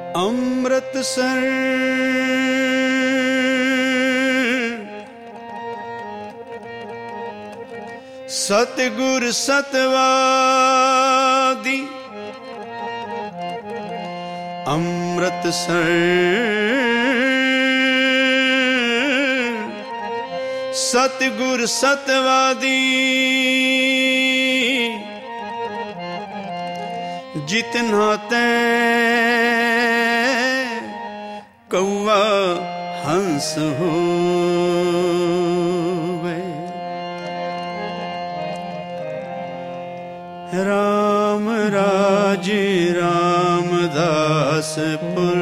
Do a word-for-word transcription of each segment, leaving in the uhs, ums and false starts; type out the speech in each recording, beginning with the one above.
अमृतसर सतगुर सतवादी अमृतसर सतगुर सतवादी जितना तै कौवा हंस होवे। राम राज रामदासपुर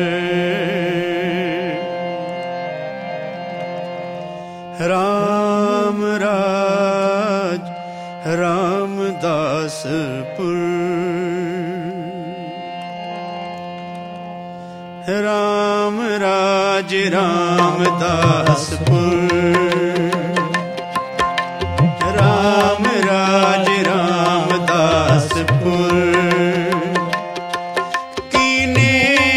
राम राज रामदासपुर राम राज रामदासपुर राम राज रामदासपुर कीने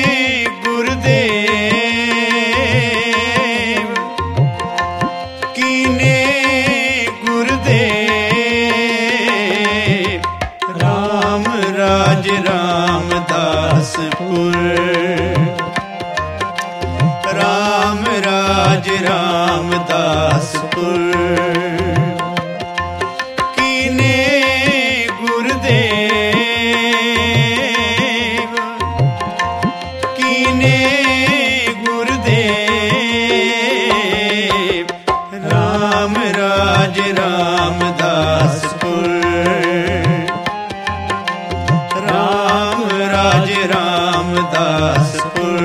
गुरुदेव कीने गुरुदेव राम राज रामदासपुर राम राज रामदासपुर कीने गुरुदेव कीने गुरुदेव राम राज रामदासपुर राम राज रामदासपुर।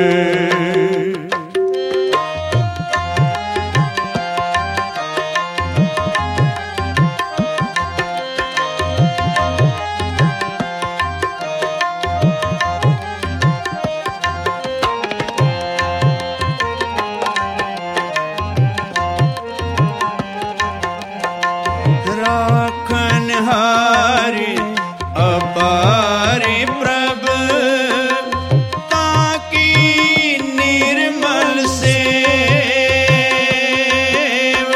राखनहारे अपारे प्रभ ताकि निर्मल सेव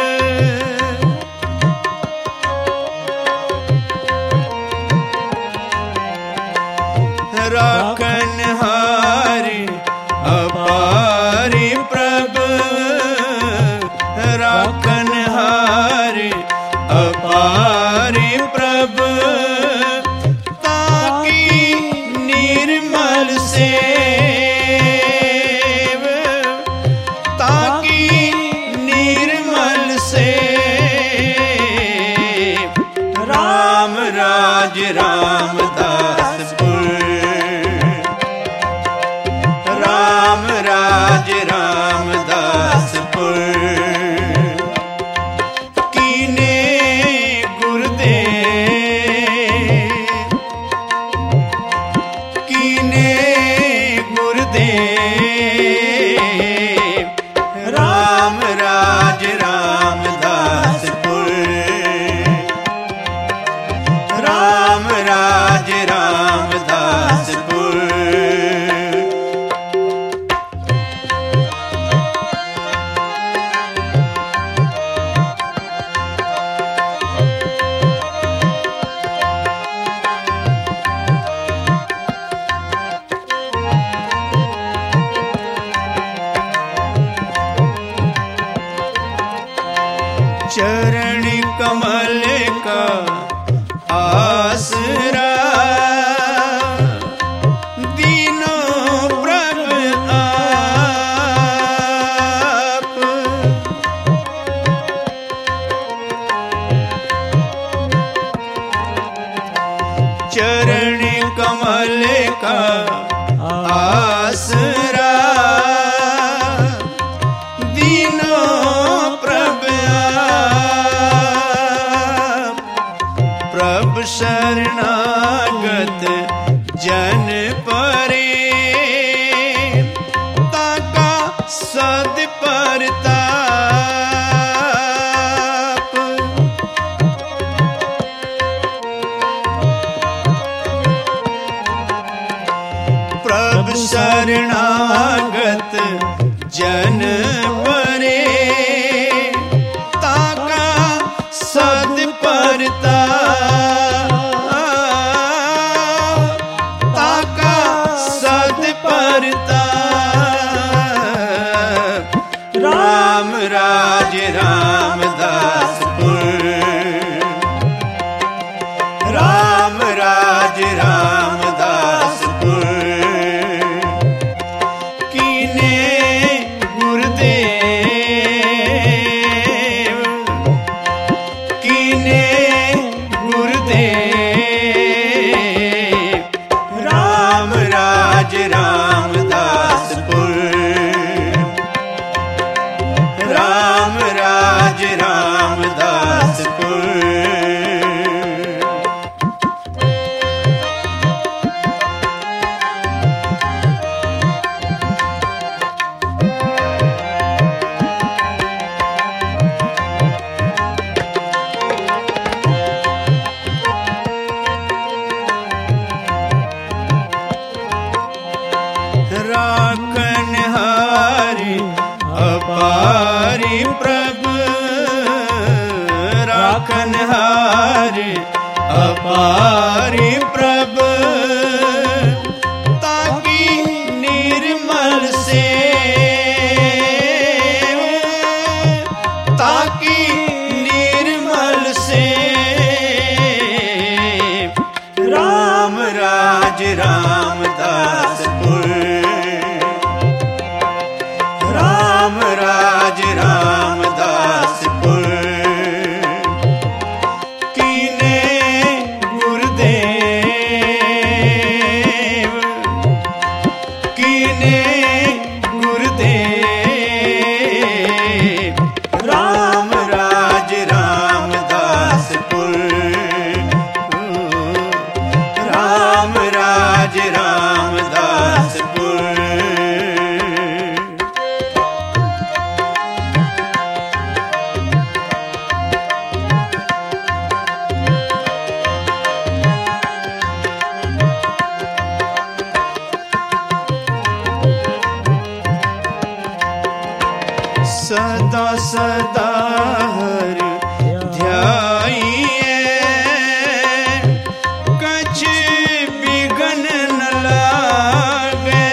राखनहारे अपारे प्रभ राखनहारे अपारे प्रभ ताकि निर्मल सेव ताकि निर्मल सेव राम राज रामदासपुर राम राज रामदासपुर कीने कीने गुरुदेव राम राज रामदासपुर राम राज रामदासपुर चरण कमल का आसरा दीनों प्रभ आप चरण कमल का आसरा दीनों प्रभ प्रभ शरणागत जन परे ताका सद परताप प्रभ शरणागत जन परे, ताका सद परता, ताका सद परता। राम राज रामदासपुर, राम राज रामदासपुर। कीने गुरुदेव, कीने गुरुदेव। राम राज रामदासपुर, राम राज रामदासपुर। राखन हारी अपारी प्रभु, राखन हारी अपारी प्रभु। ताकि निर्मल से, ताकि निर्मल से। राम राज रामदासपुर, राम राज रामदासपुर। कीने गुरुदेव, कीने गुरुदेव। राम राज रामदासपुर, राम राज रामदासपुर। सदा सदा हर ध्याइए, कछ बिघन न लागे।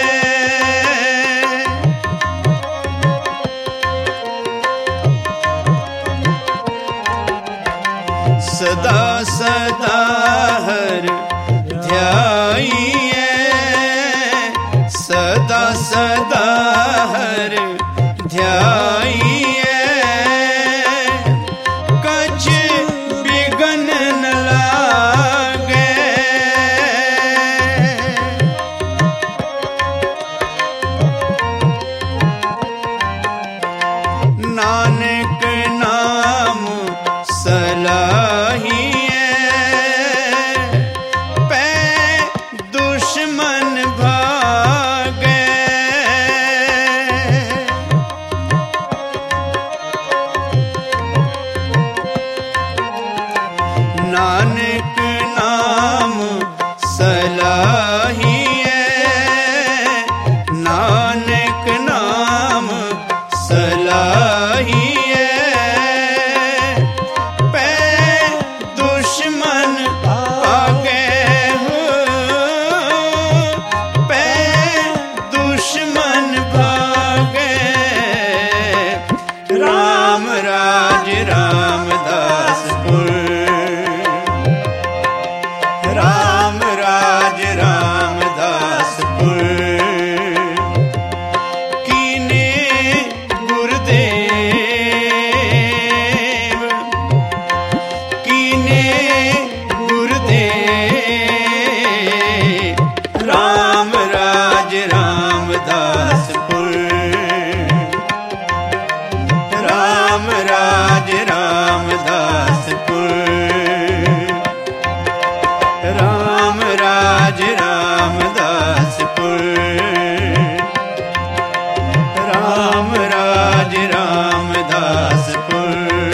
सदा सदा हर ध्याइए, सदा सदा हर ध्याइए। कछ बिघन न लागे। नानक नाम सलाहिए, पै दुश्मन भागे। नानक नाम सलाहिए, नानक नाम सलाहिए। पै दुश्मन भागे हो, पै दुश्मन भागे। राम राज रामदासपुर, राम राज रामदासपुर। कीने गुरुदेव, कीने गुरुदेव। राम राज रामदासपुर, राम राज रामदासपुर। राम राज रामदासपुर, राम राज रामदासपुर।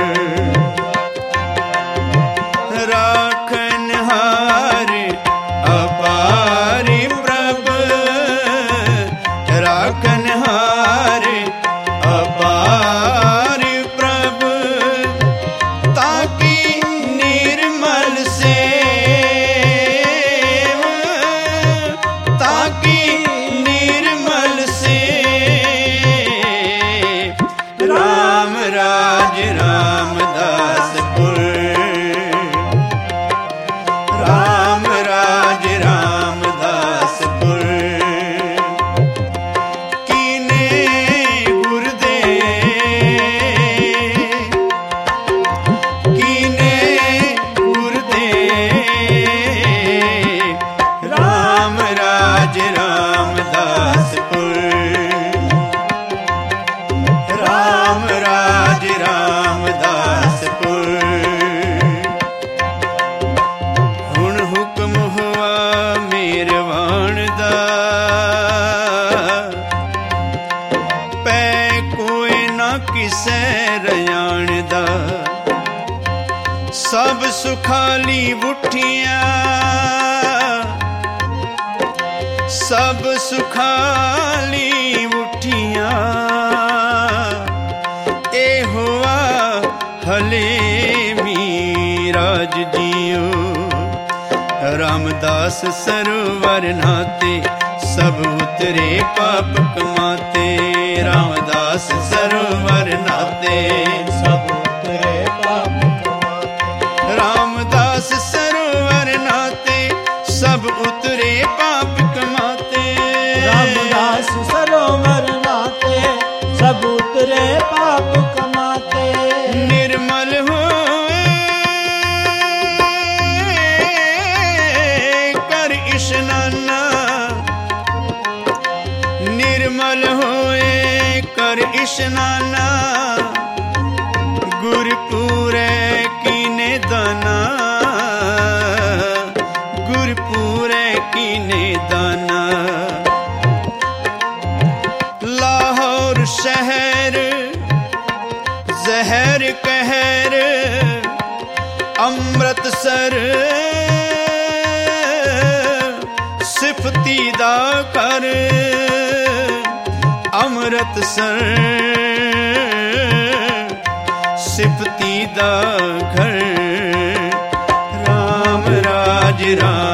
राखन हार अपारी प्रभु, ताकि निर्मल सेव, ताकि निर्मल सेव। राम राज रामदासपुर, राम राज रामदासपुर। कीने गुरुदेव, कीने गुरुदेव। राम राज रामदासपुर, राम राज रामदासपुर। हुण हुक्म हुआ मेरवान दा, पै कोई ना किसे रयान दा। सब सुखाली बुठियां, सब सुखाली बुठियां। ए हुआ हले मीराज जियो। रामदास सरोवर नाते, सब उतरे पाप कमाते। रामदास सरोवर नाते, सब उतरे पाप कमाते। रामदास सरोवर नाते, सब उतरे पाप कमाते। रामदास सरोवर नाते, सब उतरे पाप कमाते। निर्मल हुए कर इशनाना, निर्मल हुए कर इशनाना। गुरपुरे कीने दाना, गुरपुरे कीने दाना। लाहौर शहर जहर कहर, अमृतसर सिफती दा कर। अमृतसर सिफती दा घर। राम राज राम